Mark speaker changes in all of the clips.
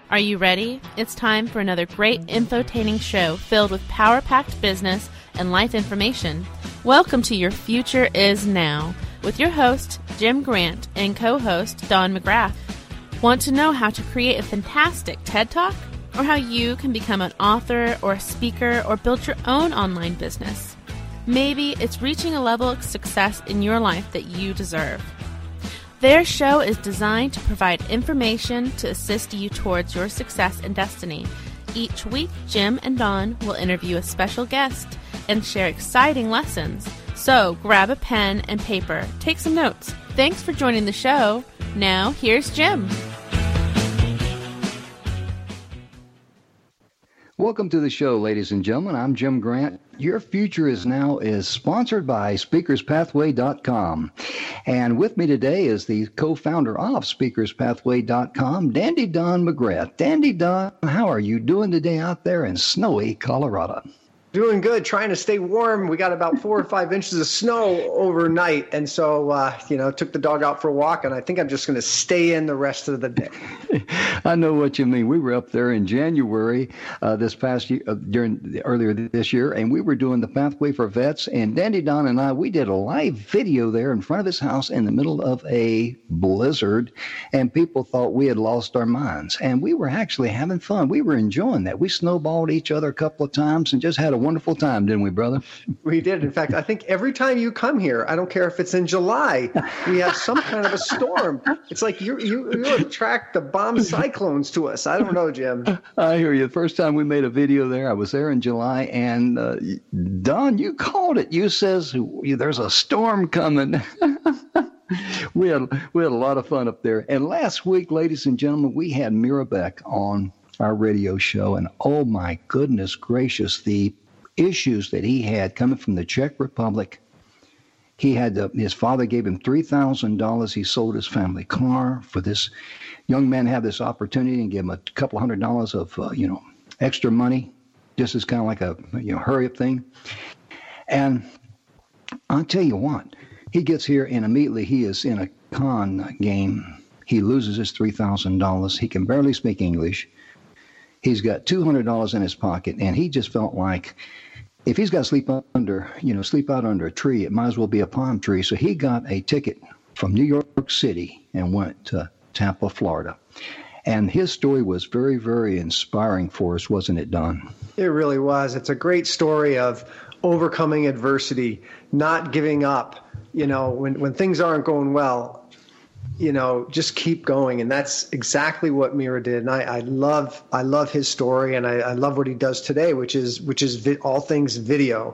Speaker 1: Are you ready? It's time for another great infotaining show filled with power-packed business and life information. Welcome to Your Future Is Now with your host, Jim Grant, and co-host, Don McGrath. Want to know how to create a fantastic TED Talk? Or how you can become an author or a speaker or build your own online business? Maybe it's reaching a level of success in your life that you deserve. Their show is designed to provide information to assist you towards your success and destiny. Each week, Jim and Don will interview a special guest and share exciting lessons. So grab a pen and paper, take some notes. Thanks for joining the show. Now, here's Jim.
Speaker 2: Welcome to the show, ladies and gentlemen. I'm Jim Grant. Your Future Is Now is sponsored by SpeakersPathway.com. And with me today is the co-founder of SpeakersPathway.com, Dandy Don McGrath. Dandy Don, how are you doing today out there in snowy Colorado?
Speaker 3: Doing good, trying to stay warm. We got about 4 or 5 inches of snow overnight. And so, took the dog out for a walk, and I think I'm just going to stay in the rest of the day.
Speaker 2: I know what you mean. We were up there in January this past year, earlier this year, and we were doing the Pathway for Vets. And Dandy Don and I, we did a live video there in front of his house in the middle of a blizzard, and people thought we had lost our minds. And we were actually having fun. We were enjoying that. We snowballed each other a couple of times and just had a wonderful time, didn't we, brother?
Speaker 3: We did. In fact, I think every time you come here, I don't care if it's in July, we have some kind of a storm. It's like you attract the bomb cyclones to us. I don't know, Jim.
Speaker 2: I hear you. The first time we made a video there, I was there in July, and Don, you called it. You says there's a storm coming. We had a lot of fun up there. And last week, ladies and gentlemen, we had Mira Beck on our radio show, and oh my goodness gracious, the issues that he had coming from the Czech Republic. He had his father gave him $3,000. He sold his family car for this young man to have this opportunity and give him a couple $100 of extra money, just as kind of like a hurry up thing. And I'll tell you what, he gets here and immediately he is in a con game. He loses his $3,000. He can barely speak English. He's got $200 in his pocket, and he just felt like if he's got to sleep out under a tree, it might as well be a palm tree. So he got a ticket from New York City and went to Tampa, Florida. And his story was very, very inspiring for us, wasn't it, Don?
Speaker 3: It really was. It's a great story of overcoming adversity, not giving up. When things aren't going well, just keep going. And that's exactly what Mira did. And I love his story, and I love what he does today, which is all things video.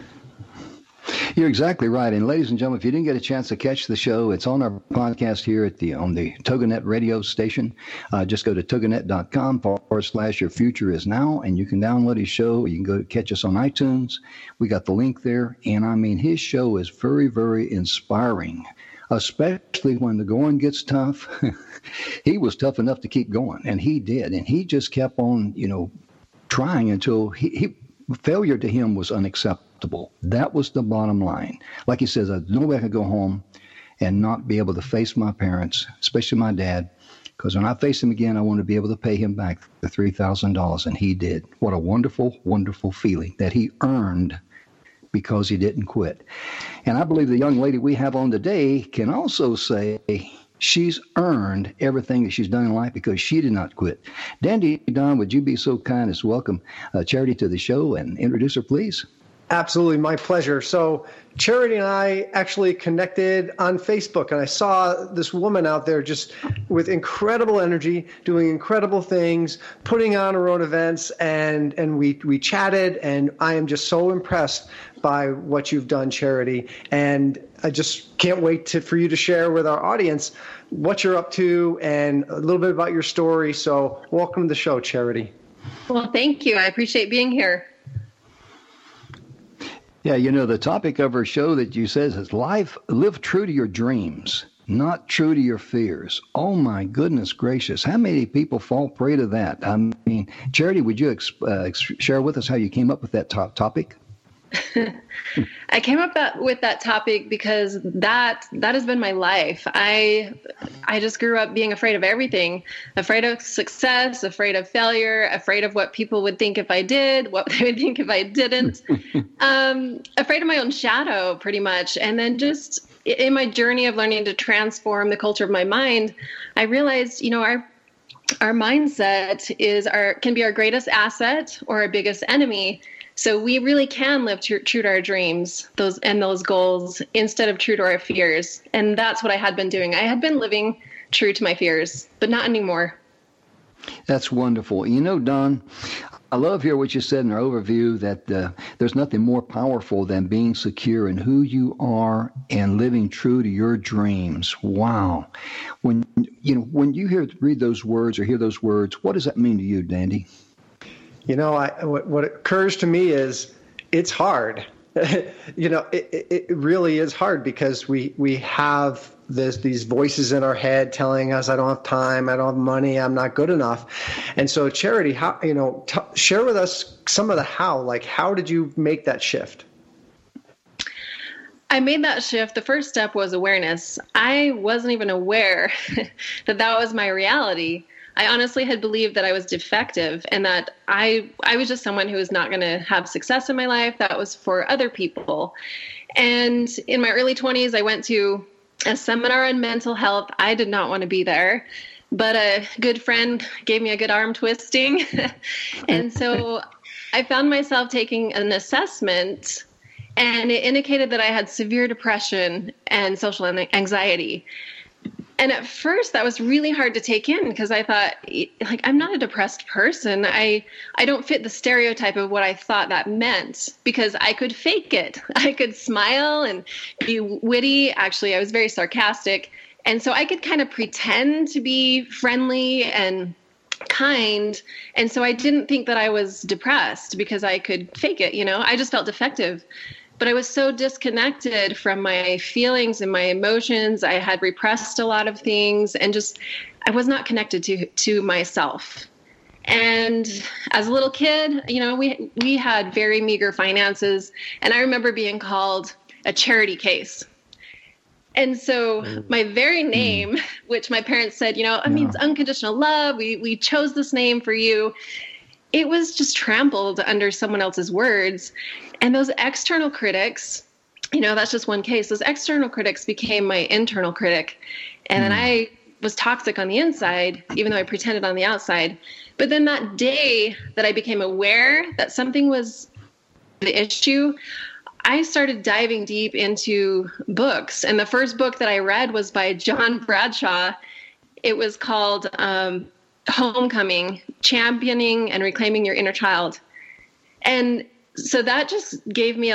Speaker 2: You're exactly right. And ladies and gentlemen, if you didn't get a chance to catch the show, it's on our podcast here on the TogiNet radio station. Just go to toginet.com/Your Future Is Now, and you can download his show. You can go catch us on iTunes. We got the link there. And I mean, his show is very, very inspiring, especially when the going gets tough. He was tough enough to keep going, and he did. And he just kept on, trying until failure to him was unacceptable. That was the bottom line. Like he says, there's no way I could go home and not be able to face my parents, especially my dad, because when I face him again, I want to be able to pay him back the $3,000, and he did. What a wonderful, wonderful feeling that he earned because he didn't quit. And I believe the young lady we have on today can also say she's earned everything that she's done in life because she did not quit. Dandy Don, would you be so kind as to welcome Charity to the show and introduce her, please?
Speaker 3: Absolutely, my pleasure. So Charity and I actually connected on Facebook, and I saw this woman out there just with incredible energy, doing incredible things, putting on her own events, and we chatted, and I am just so impressed by what you've done, Charity. And I just can't wait for you to share with our audience what you're up to and a little bit about your story. So welcome to the show, Charity.
Speaker 4: Well, thank you. I appreciate being here.
Speaker 2: Yeah, the topic of our show that you says is live true to your dreams, not true to your fears. Oh, my goodness gracious. How many people fall prey to that? I mean, Charity, would you share with us how you came up with that topic?
Speaker 4: I came up with that topic because that has been my life. I just grew up being afraid of everything, afraid of success, afraid of failure, afraid of what people would think if I did, what they would think if I didn't, afraid of my own shadow pretty much. And then just in my journey of learning to transform the culture of my mind, I realized, our mindset can be our greatest asset or our biggest enemy. So we really can live true to our dreams, those goals, instead of true to our fears. And that's what I had been doing. I had been living true to my fears, but not anymore.
Speaker 2: That's wonderful. Don, I love here what you said in our overview that there's nothing more powerful than being secure in who you are and living true to your dreams. Wow. When you read those words or hear those words, what does that mean to you, Dandy?
Speaker 3: What occurs to me is it's hard. It really is hard because we have these voices in our head telling us, I don't have time, I don't have money, I'm not good enough. And so Charity, share with us some of the how did you make that shift?
Speaker 4: I made that shift. The first step was awareness. I wasn't even aware that was my reality. I honestly had believed that I was defective and that I was just someone who was not going to have success in my life. That was for other people. And in my early 20s, I went to a seminar on mental health. I did not want to be there, but a good friend gave me a good arm twisting. And so I found myself taking an assessment, and it indicated that I had severe depression and social anxiety. And at first that was really hard to take in because I thought, I'm not a depressed person. I don't fit the stereotype of what I thought that meant because I could fake it. I could smile and be witty. Actually, I was very sarcastic. And so I could kind of pretend to be friendly and kind. And so I didn't think that I was depressed because I could fake it. I just felt defective. But I was so disconnected from my feelings and my emotions. I had repressed a lot of things and I was not connected to myself. And as a little kid, we had very meager finances. And I remember being called a charity case. And so my very name, which my parents said, it means unconditional love. We chose this name for you. It was just trampled under someone else's words. And those external critics, that's just one case. Those external critics became my internal critic. And then I was toxic on the inside, even though I pretended on the outside. But then that day that I became aware that something was the issue, I started diving deep into books. And the first book that I read was by John Bradshaw. It was called Homecoming, Championing and Reclaiming Your Inner Child. And so that just gave me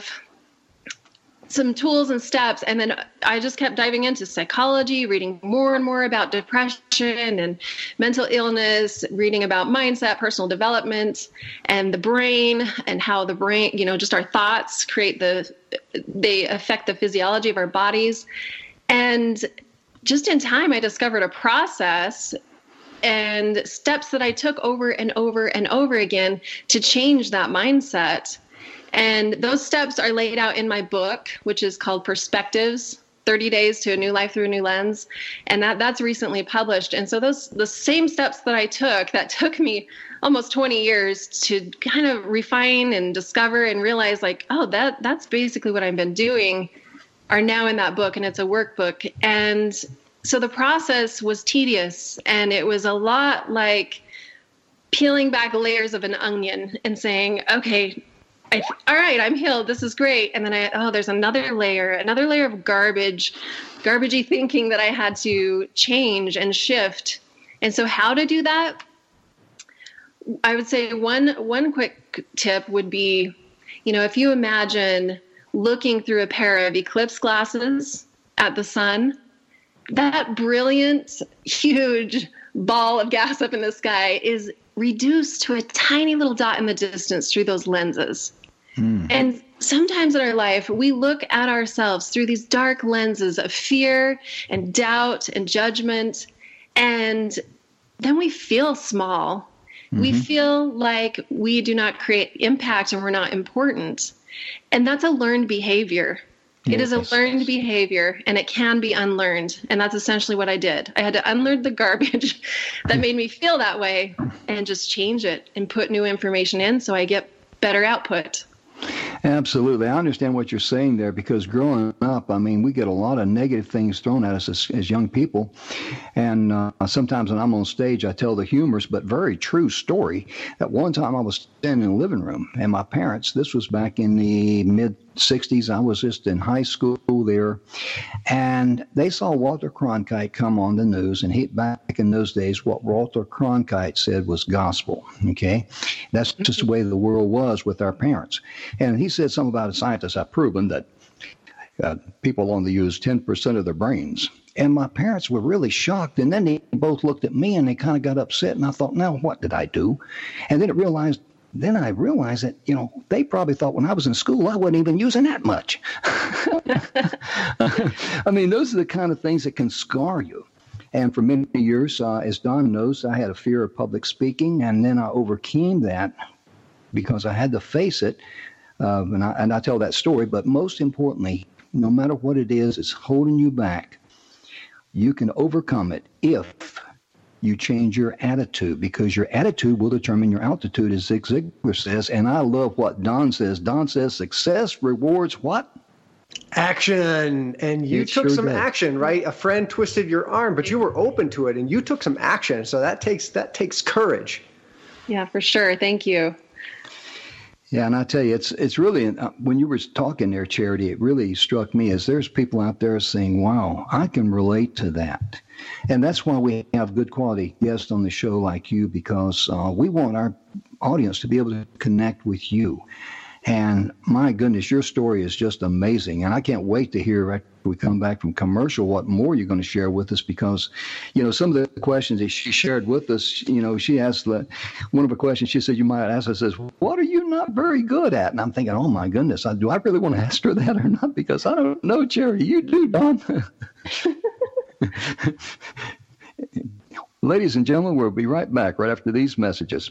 Speaker 4: some tools and steps. And then I just kept diving into psychology, reading more and more about depression and mental illness, reading about mindset, personal development, and the brain and how the brain, just our thoughts they affect the physiology of our bodies. And just in time, I discovered a process and steps that I took over and over and over again to change that mindset. And those steps are laid out in my book, which is called Perspectives, 30 Days to a New Life Through a New Lens. And that's recently published. And so the same steps that I took, that took me almost 20 years to kind of refine and discover and realize that's basically what I've been doing, are now in that book. And it's a workbook. And so the process was tedious, and it was a lot like peeling back layers of an onion and saying, okay, all right, I'm healed. This is great. And then there's another layer of garbagey thinking that I had to change and shift. And so how to do that? I would say one quick tip would be, if you imagine looking through a pair of eclipse glasses at the sun, that brilliant, huge ball of gas up in the sky is reduced to a tiny little dot in the distance through those lenses. And sometimes in our life, we look at ourselves through these dark lenses of fear and doubt and judgment, and then we feel small. We feel like we do not create impact and we're not important. And that's a learned behavior. It is a learned behavior, and it can be unlearned. And that's essentially what I did. I had to unlearn the garbage that made me feel that way and just change it and put new information in so I get better output.
Speaker 2: Absolutely. I understand what you're saying there, because growing up, I mean, we get a lot of negative things thrown at us as young people. And sometimes when I'm on stage, I tell the humorous but very true story that one time I was standing in the living room, and my parents, this was back in the mid-'60s, I was just in high school there, and they saw Walter Cronkite come on the news, and back in those days, what Walter Cronkite said was gospel, okay? That's just the way the world was with our parents. And he said something about scientists have proven that people only use 10% of their brains. And my parents were really shocked. And then they both looked at me and they kind of got upset. And I thought, now what did I do? And then I realized that, they probably thought when I was in school, I wasn't even using that much. I mean, those are the kind of things that can scar you. And for many years, as Don knows, I had a fear of public speaking. And then I overcame that because I had to face it. And I tell that story, but most importantly, no matter what it is, it's holding you back. You can overcome it if you change your attitude, because your attitude will determine your altitude, as Zig Ziglar says. And I love what Don says. Don says success rewards what?
Speaker 3: Action. And you took some action, right? A friend twisted your arm, but you were open to it and you took some action. So that takes courage.
Speaker 4: Yeah, for sure. Thank you.
Speaker 2: Yeah, and I tell you, it's really, when you were talking there, Charity, it really struck me as there's people out there saying, wow, I can relate to that. And that's why we have good quality guests on the show like you, because we want our audience to be able to connect with you. And my goodness, your story is just amazing. And I can't wait to hear after we come back from commercial what more you're going to share with us, because, some of the questions that she shared with us, she asked one of the questions she said you might ask her, says, what are you not very good at? And I'm thinking, oh, my goodness, do I really want to ask her that or not? Because I don't know, Charity. You do, Don. Ladies and gentlemen, we'll be right back right after these messages.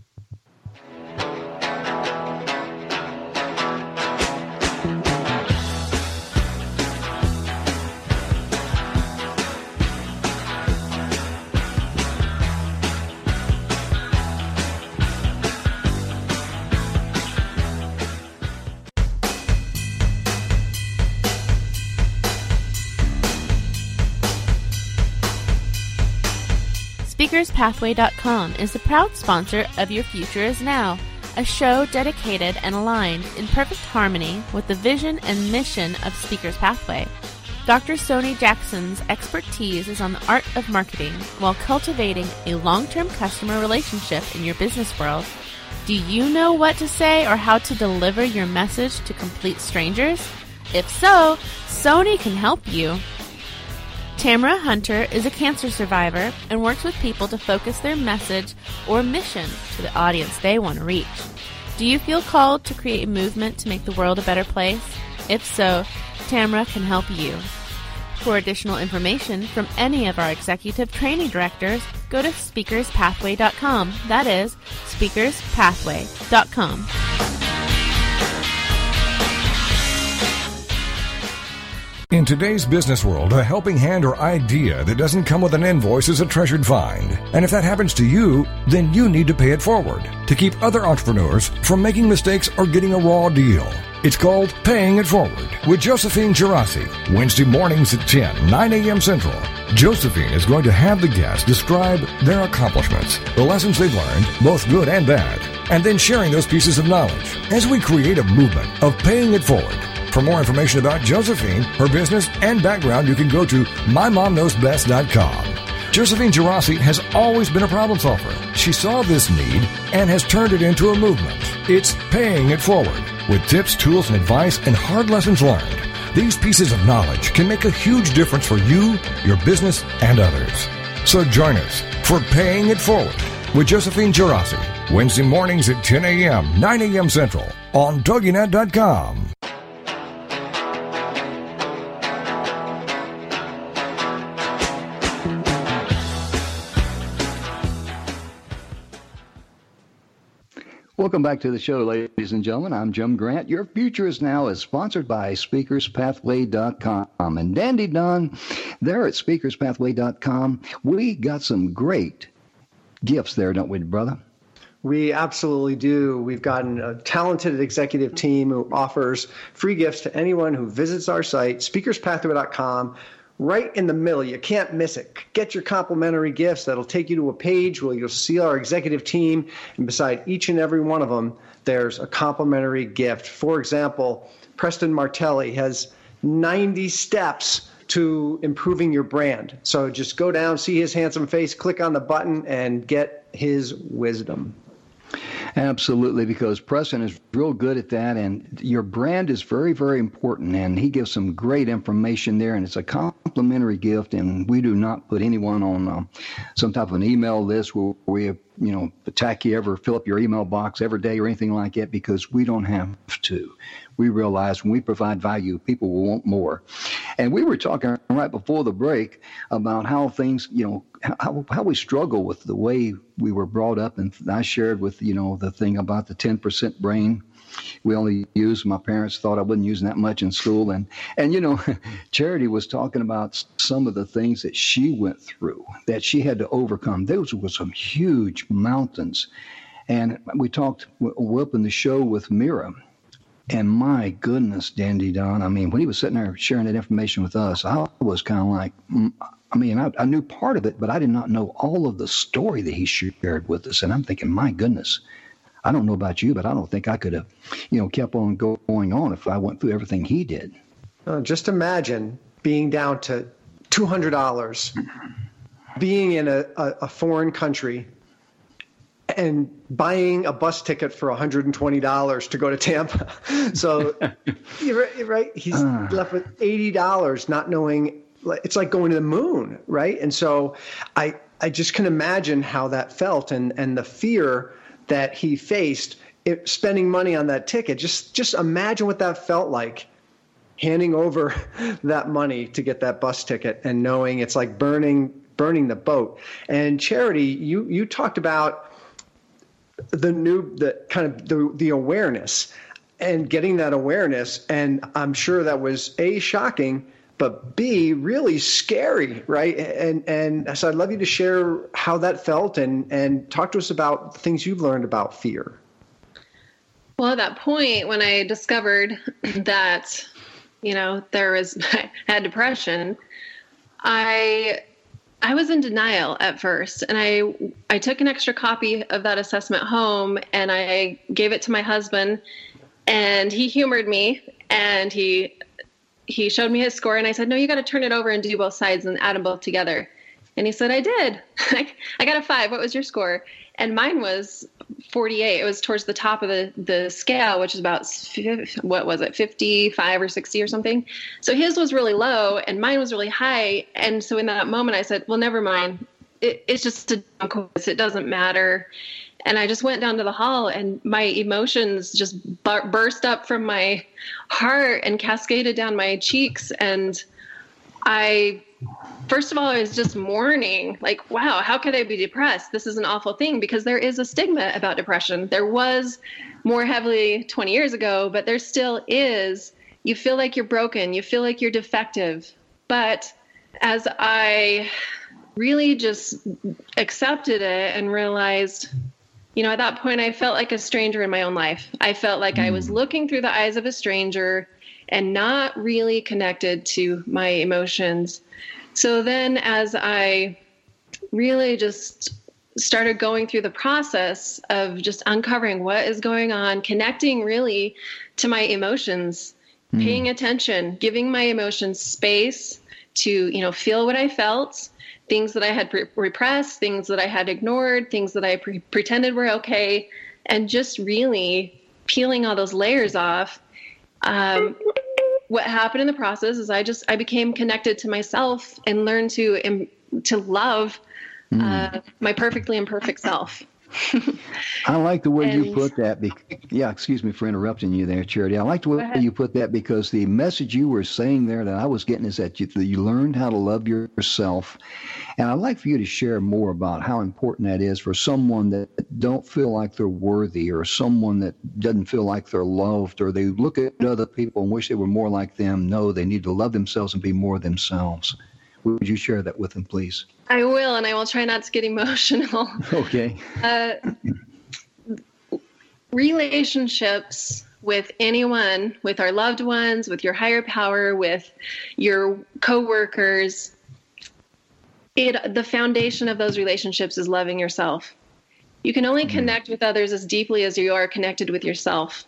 Speaker 1: SpeakersPathway.com is the proud sponsor of Your Future Is Now, a show dedicated and aligned in perfect harmony with the vision and mission of Speakers Pathway. Dr. Sony Jackson's expertise is on the art of marketing while cultivating a long-term customer relationship in your business world. Do you know what to say or how to deliver your message to complete strangers? If so, Sony can help you. Tamara Hunter is a cancer survivor and works with people to focus their message or mission to the audience they want to reach. Do you feel called to create a movement to make the world a better place? If so, Tamara can help you. For additional information from any of our executive training directors, go to speakerspathway.com. That is speakerspathway.com.
Speaker 5: In today's business world, a helping hand or idea that doesn't come with an invoice is a treasured find. And if that happens to you, then you need to pay it forward to keep other entrepreneurs from making mistakes or getting a raw deal. It's called Paying It Forward with Josephine Girassi, Wednesday mornings at 10, 9 a.m. Central. Josephine is going to have the guests describe their accomplishments, the lessons they've learned, both good and bad, and then sharing those pieces of knowledge as we create a movement of paying it forward. For more information about Josephine, her business, and background, you can go to mymomknowsbest.com. Josephine Girassi has always been a problem solver. She saw this need and has turned it into a movement. It's Paying It Forward, with tips, tools, and advice and hard lessons learned. These pieces of knowledge can make a huge difference for you, your business, and others. So join us for Paying It Forward with Josephine Girassi, Wednesday mornings at 10 a.m., 9 a.m. Central on TogiNet.com.
Speaker 2: Welcome back to the show, ladies and gentlemen. I'm Jim Grant. Your Future is Now is sponsored by SpeakersPathway.com. And Dandy Don, there at SpeakersPathway.com, we got some great gifts there, don't we, brother?
Speaker 3: We absolutely do. We've got a talented executive team who offers free gifts to anyone who visits our site, SpeakersPathway.com. Right in the middle, you can't miss it. Get your complimentary gifts. That'll take you to a page where you'll see our executive team, and beside each and every one of them, there's a complimentary gift. For example, Preston Martelli has 90 steps to improving your brand. So just go down, see his handsome face, click on the button, and get his wisdom.
Speaker 2: Absolutely, because Preston is real good at that, and your brand is very, very important, and he gives some great information there, and it's a complimentary gift, and we do not put anyone on some type of an email list where we, attack you ever, fill up your email box every day or anything like that, because we don't have to. We realize when we provide value, people will want more. And we were talking right before the break about how things, how we struggle with the way we were brought up. And I shared with, the thing about the 10% brain we only used. My parents thought I wasn't using that much in school. And Charity was talking about some of the things that she went through, that she had to overcome. Those were some huge mountains. And we opened the show with Mira. And my goodness, Dandy Don, when he was sitting there sharing that information with us, I was kind of like, I knew part of it, but I did not know all of the story that he shared with us. And I'm thinking, my goodness, I don't know about you, but I don't think I could have, kept on going on if I went through everything he did.
Speaker 3: Just imagine being down to $200, being in a foreign country, and buying a bus ticket for $120 to go to Tampa. So, you're right. He's left with $80, not knowing. It's like going to the moon, right? And so I just can imagine how that felt and the fear that he faced spending money on that ticket. Just imagine what that felt like, handing over that money to get that bus ticket and knowing it's like burning the boat. And Charity, you talked about the awareness and getting that awareness. And I'm sure that was A, shocking, but B, really scary, right? And so I'd love you to share how that felt and talk to us about the things you've learned about fear.
Speaker 4: Well, at that point, when I discovered that, I had depression, I was in denial at first, and I took an extra copy of that assessment home, and I gave it to my husband, and he humored me, and he showed me his score, and I said, no, you got to turn it over and do both sides and add them both together. And he said, I did. I got a 5. What was your score? And mine was 48. It was towards the top of the scale, which is about, 55 or 60 or something. So his was really low and mine was really high. And so in that moment I said, well, never mind. It's just a course. It doesn't matter. And I just went down to the hall and my emotions just burst up from my heart and cascaded down my cheeks. And first of all, I was just mourning, like, wow, how could I be depressed? This is an awful thing, because there is a stigma about depression. There was more heavily 20 years ago, but there still is. You feel like you're broken. You feel like you're defective. But as I really just accepted it and realized, at that point, I felt like a stranger in my own life. I felt like I was looking through the eyes of a stranger and not really connected to my emotions. So then as I really just started going through the process of just uncovering what is going on, connecting really to my emotions, paying attention, giving my emotions space to, feel what I felt, things that I had repressed, things that I had ignored, things that I pretended were okay, and just really peeling all those layers off. What happened in the process is I became connected to myself and learned to love my perfectly imperfect self.
Speaker 2: I like the way you put that. Yeah, excuse me for interrupting you there, Charity. I like the way you put that because the message you were saying there that I was getting is that you learned how to love yourself. And I'd like for you to share more about how important that is for someone that don't feel like they're worthy, or someone that doesn't feel like they're loved, or they look at other people and wish they were more like them. No, they need to love themselves and be more themselves. Would you share that with them, please?
Speaker 4: I will, and I will try not to get emotional.
Speaker 2: Okay.
Speaker 4: Relationships with anyone, with our loved ones, with your higher power, with your coworkers, the foundation of those relationships is loving yourself. You can only connect with others as deeply as you are connected with yourself.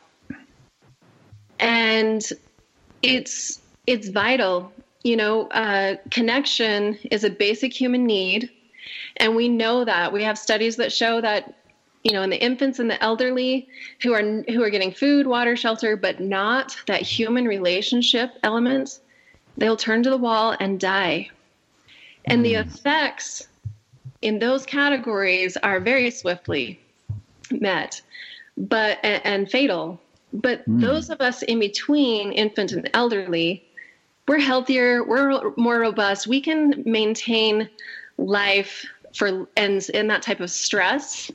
Speaker 4: And it's vital. Connection is a basic human need. And we know that. We have studies that show that, in the infants and the elderly who are getting food, water, shelter, but not that human relationship element, they'll turn to the wall and die. And the effects in those categories are very swiftly met, and fatal. But those of us in between infant and elderly, we're healthier, we're more robust. We can maintain life in that type of stress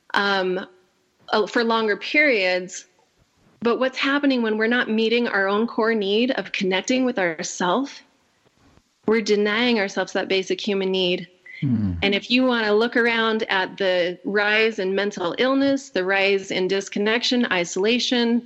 Speaker 4: for longer periods. But what's happening when we're not meeting our own core need of connecting with ourselves? We're denying ourselves that basic human need. And if you want to look around at the rise in mental illness, the rise in disconnection, isolation,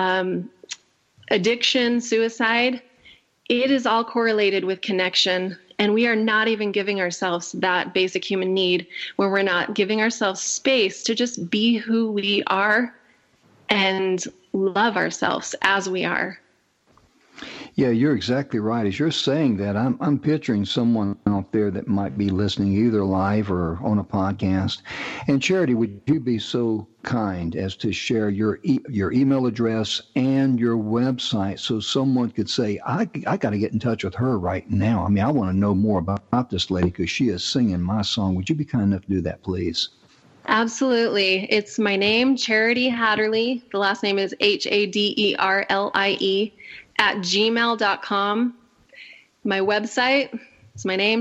Speaker 4: addiction, suicide, it is all correlated with connection. And we are not even giving ourselves that basic human need when we're not giving ourselves space to just be who we are and love ourselves as we are.
Speaker 2: Yeah, you're exactly right. As you're saying that, I'm picturing someone out there that might be listening either live or on a podcast. And Charity, would you be so kind as to share your email address and your website so someone could say, I got to get in touch with her right now. I mean, I want to know more about this lady because she is singing my song. Would you be kind enough to do that, please?
Speaker 4: Absolutely. It's my name, Charity Hatterly. The last name is Haderlie @gmail.com. My website is my name,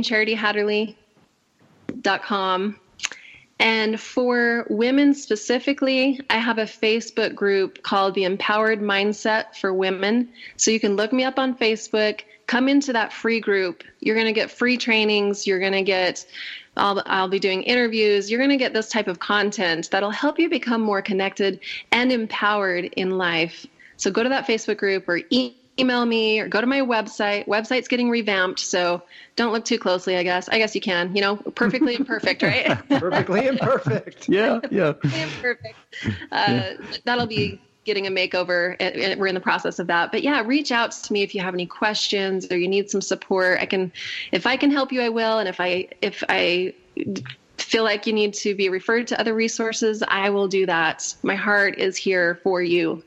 Speaker 4: charityhatterly.com. And for women specifically, I have a Facebook group called The Empowered Mindset for Women. So you can look me up on Facebook, come into that free group. You're going to get free trainings. You're going to get, I'll be doing interviews. You're going to get this type of content that'll help you become more connected and empowered in life. So go to that Facebook group or email me or go to my website. Website's getting revamped, so don't look too closely, I guess. I guess you can, perfectly imperfect, right?
Speaker 3: Perfectly imperfect.
Speaker 2: Yeah.
Speaker 4: Perfectly imperfect. That'll be getting a makeover. We're in the process of that. But yeah, reach out to me if you have any questions or you need some support. If I can help you, I will. And if I feel like you need to be referred to other resources, I will do that. My heart is here for you.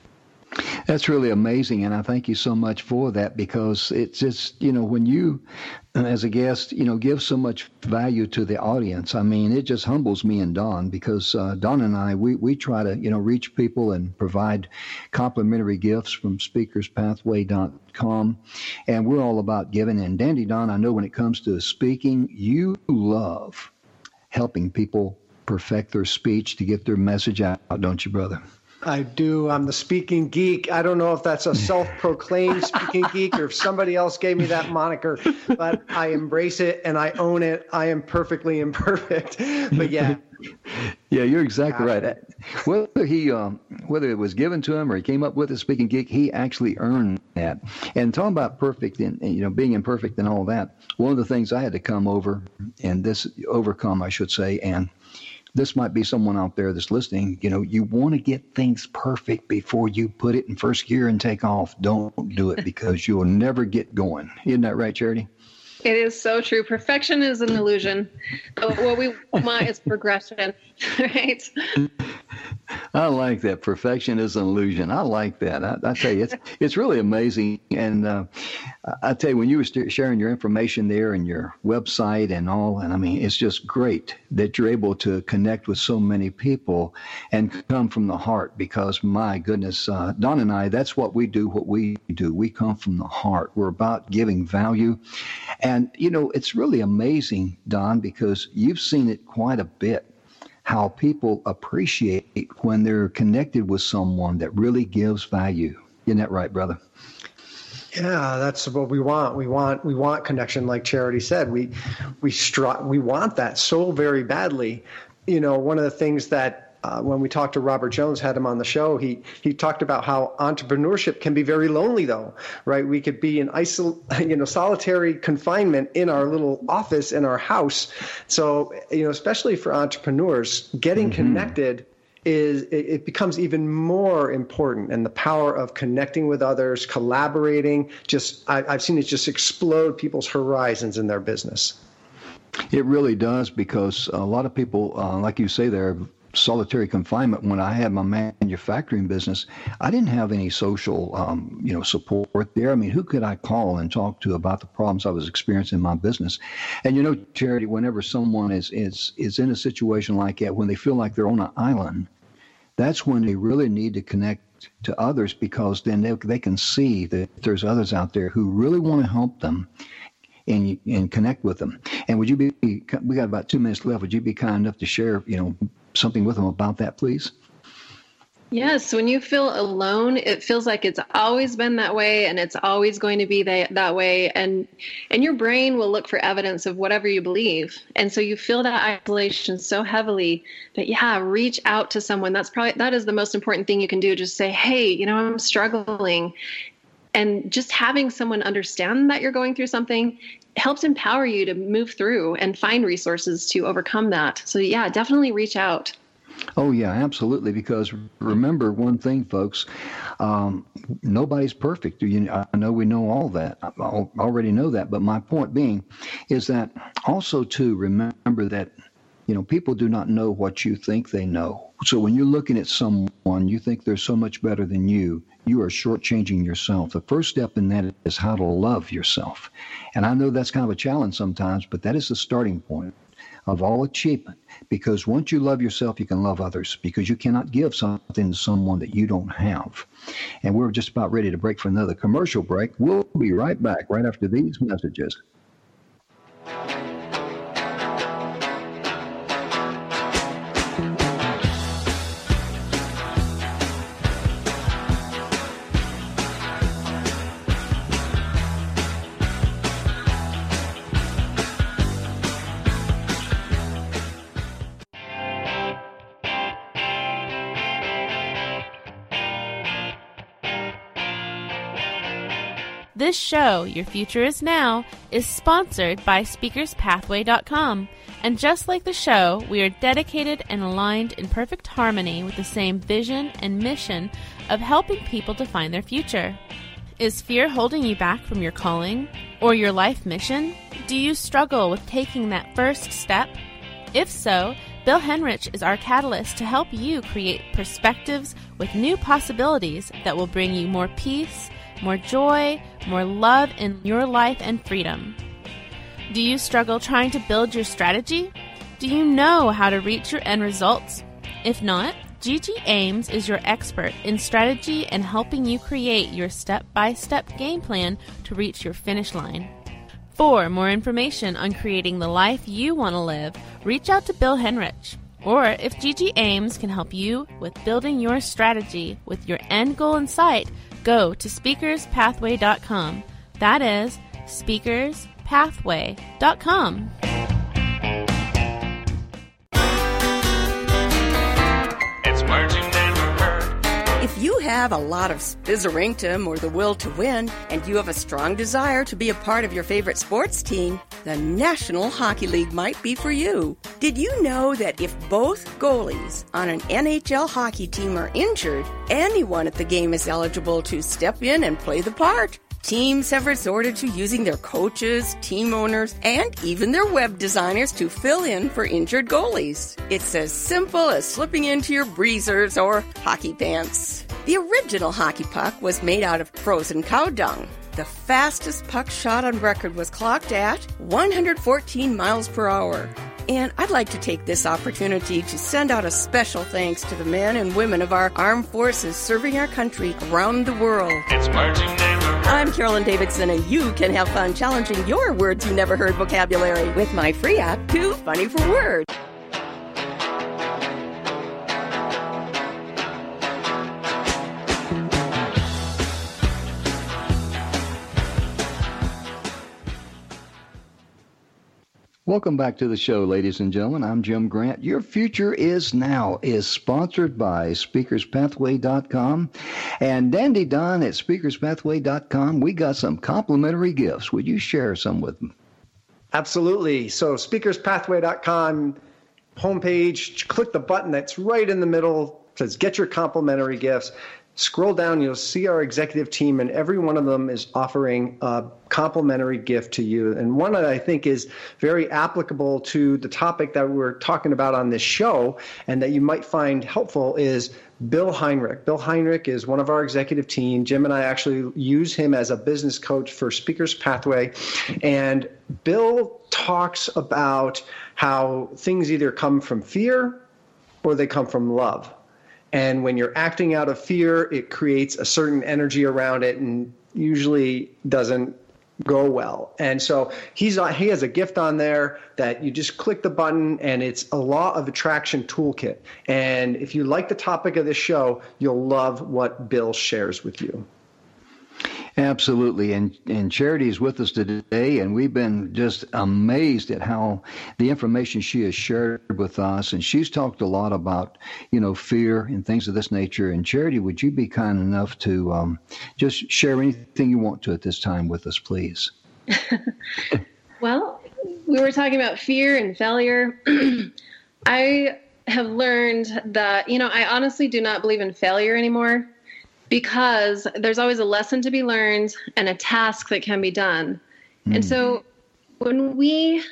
Speaker 2: That's really amazing, and I thank you so much for that because it's just, when you, as a guest, give so much value to the audience. I mean, it just humbles me and Don because Don and I, we try to, reach people and provide complimentary gifts from speakerspathway.com, and we're all about giving. And Dandy Don, I know when it comes to speaking, you love helping people perfect their speech to get their message out, don't you, brother?
Speaker 3: I do. I'm the speaking geek. I don't know if that's a self-proclaimed speaking geek or if somebody else gave me that moniker, but I embrace it and I own it. I am perfectly imperfect. But yeah.
Speaker 2: Yeah, you're exactly right. Whether it was given to him or he came up with a speaking geek, he actually earned that. And talking about perfect and being imperfect and all that, one of the things I had to overcome, I should say, and this might be someone out there that's listening. You want to get things perfect before you put it in first gear and take off. Don't do it because you'll never get going. Isn't that right, Charity?
Speaker 4: It is so true. Perfection is an illusion. But what we want is progression, right?
Speaker 2: I like that. Perfection is an illusion. I like that. I tell you, it's really amazing. And I tell you, when you were sharing your information there and your website and all, and I mean, it's just great that you're able to connect with so many people and come from the heart, because my goodness, Don and I, that's what we do. We come from the heart. We're about giving value. And, it's really amazing, Don, because you've seen it quite a bit, how people appreciate when they're connected with someone that really gives value. Isn't that right, brother?
Speaker 3: Yeah, that's what we want. We want connection, like Charity said. We want that so very badly. One of the things that when we talked to Robert Jones, had him on the show, he talked about how entrepreneurship can be very lonely, though, right? We could be in solitary confinement in our little office in our house. So, especially for entrepreneurs, getting connected it becomes even more important, and the power of connecting with others, collaborating, I've seen it just explode people's horizons in their business.
Speaker 2: It really does, because a lot of people, like you say there, solitary confinement. When I had my manufacturing business, I didn't have any social, support there. I mean, who could I call and talk to about the problems I was experiencing in my business? And Charity, whenever someone is in a situation like that, when they feel like they're on an island, that's when they really need to connect to others, because then they can see that there's others out there who really want to help them and connect with them. And would you we got about 2 minutes left. Would you be kind enough to share, something with them about that, please?
Speaker 4: Yes. When you feel alone, it feels like it's always been that way, and it's always going to be that way. And your brain will look for evidence of whatever you believe. And so you feel that isolation so heavily that, reach out to someone. That is the most important thing you can do. Just say, hey, I'm struggling. And just having someone understand that you're going through something helps empower you to move through and find resources to overcome that. So definitely reach out.
Speaker 2: Oh, yeah, absolutely. Because remember one thing, folks, nobody's perfect. I know we know all that. I already know that. But my point being is that also to remember that, people do not know what you think they know. So when you're looking at someone, you think they're so much better than you, you are shortchanging yourself. The first step in that is how to love yourself. And I know that's kind of a challenge sometimes, but that is the starting point of all achievement. Because once you love yourself, you can love others, because you cannot give something to someone that you don't have. And we're just about ready to break for another commercial break. We'll be right back right after these messages.
Speaker 1: This show, Your Future Is Now, is sponsored by SpeakersPathway.com. And just like the show, we are dedicated and aligned in perfect harmony with the same vision and mission of helping people to find their future. Is fear holding you back from your calling or your life mission? Do you struggle with taking that first step? If so, Bill Henrich is our catalyst to help you create perspectives with new possibilities that will bring you more peace, more joy, more love in your life and freedom. Do you struggle trying to build your strategy? Do you know how to reach your end results? If not, Gigi Ames is your expert in strategy and helping you create your step-by-step game plan to reach your finish line. For more information on creating the life you want to live, reach out to Bill Henrich. Or if Gigi Ames can help you with building your strategy with your end goal in sight, go to SpeakersPathway.com. That is SpeakersPathway.com.
Speaker 6: It's merging and heard.
Speaker 7: If you have a lot of spizzerinctum or the will to win, and you have a strong desire to be a part of your favorite sports team, the National Hockey League might be for you. Did you know that if both goalies on an NHL hockey team are injured, anyone at the game is eligible to step in and play the part? Teams have resorted to using their coaches, team owners, and even their web designers to fill in for injured goalies. It's as simple as slipping into your breezers or hockey pants. The original hockey puck was made out of frozen cow dung. The fastest puck shot on record was clocked at 114 miles per hour. And I'd like to take this opportunity to send out a special thanks to the men and women of our armed forces serving our country around the world.
Speaker 6: It's Marching Neighborhood.
Speaker 7: I'm Carolyn Davidson, and you can have fun challenging your words you never heard vocabulary with my free app, Too Funny for Words.
Speaker 2: Welcome back to the show, ladies and gentlemen. I'm Jim Grant. Your Future Is Now is sponsored by SpeakersPathway.com and Dandy Don at SpeakersPathway.com. We got some complimentary gifts. Would you share some with them?
Speaker 3: Absolutely. So SpeakersPathway.com homepage, click the button that's right in the middle, says get your complimentary gifts. Scroll down, you'll see our executive team, and every one of them is offering a complimentary gift to you. And one that I think is very applicable to the topic that we're talking about on this show and that you might find helpful is Bill Heinrich. Bill Heinrich is one of our executive team. Jim and I actually use him as a business coach for Speakers Pathway. And Bill talks about how things either come from fear or they come from love. And when you're acting out of fear, it creates a certain energy around it and usually doesn't go well. And so he has a gift on there that you just click the button, and it's a law of attraction toolkit. And if you like the topic of this show, you'll love what Bill shares with you.
Speaker 2: Absolutely. And Charity is with us today, and we've been just amazed at how the information she has shared with us. And she's talked a lot about, fear and things of this nature. And Charity, would you be kind enough to just share anything you want to at this time with us, please?
Speaker 4: Well, we were talking about fear and failure. I have learned that, I honestly do not believe in failure anymore, because there's always a lesson to be learned and a task that can be done. And so when we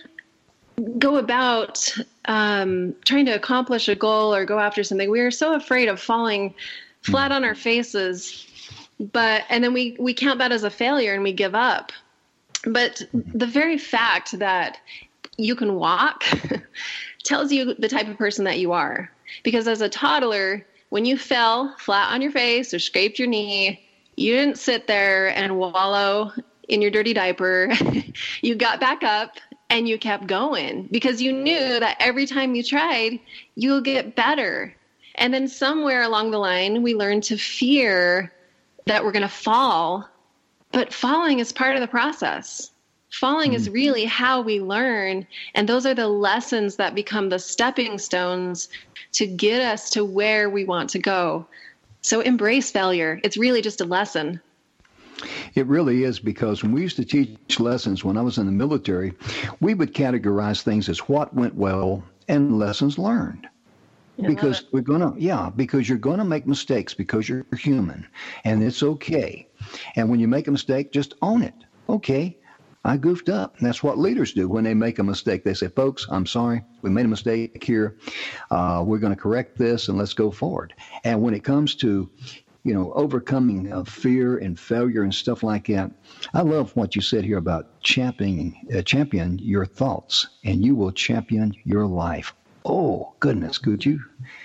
Speaker 4: go about trying to accomplish a goal or go after something, we are so afraid of falling flat on our faces, and then we count that as a failure and we give up. But the very fact that you can walk tells you the type of person that you are. Because as a toddler, when you fell flat on your face or scraped your knee, you didn't sit there and wallow in your dirty diaper. You got back up and you kept going because you knew that every time you tried, you'll get better. And then somewhere along the line, we learned to fear that we're going to fall, but falling is part of the process. Falling is really how we learn, and those are the lessons that become the stepping stones to get us to where we want to go. So embrace failure. It's really just a lesson.
Speaker 2: It really is, because when we used to teach lessons when I was in the military, we would categorize things as what went well and lessons learned. Because because you're going to make mistakes because you're human, and it's okay. And when you make a mistake, just own it. Okay, I goofed up. And that's what leaders do when they make a mistake. They say, folks, I'm sorry. We made a mistake here. We're going to correct this and let's go forward. And when it comes to, overcoming fear and failure and stuff like that, I love what you said here about champion your thoughts, and you will champion your life. Oh, goodness. Could you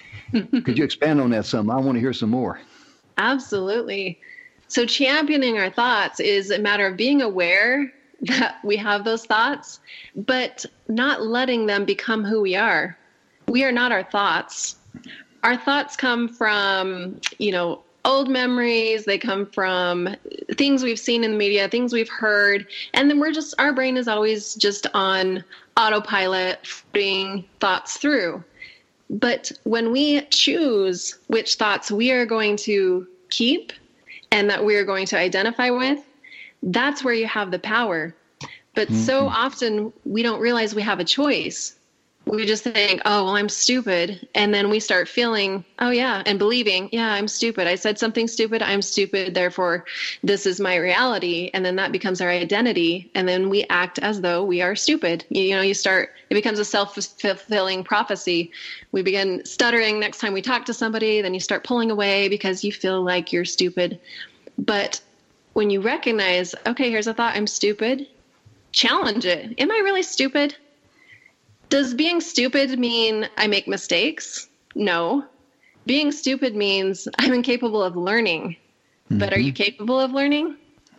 Speaker 2: expand on that some? I want to hear some more.
Speaker 4: Absolutely. So championing our thoughts is a matter of being aware that we have those thoughts, but not letting them become who we are. We are not our thoughts. Our thoughts come from, old memories. They come from things we've seen in the media, things we've heard. And then our brain is always just on autopilot, putting thoughts through. But when we choose which thoughts we are going to keep and that we are going to identify with, that's where you have the power. But so often we don't realize we have a choice. we just think, oh, well, I'm stupid. And then we start feeling, oh, yeah, and believing, yeah, I'm stupid. I said something stupid. I'm stupid. Therefore, this is my reality. And then that becomes our identity. And then we act as though we are stupid. It becomes a self-fulfilling prophecy. We begin stuttering next time we talk to somebody. Then you start pulling away because you feel like you're stupid. But when you recognize, okay, here's a thought, I'm stupid, challenge it. Am I really stupid? Does being stupid mean I make mistakes? No. Being stupid means I'm incapable of learning. Mm-hmm. But are you capable of learning?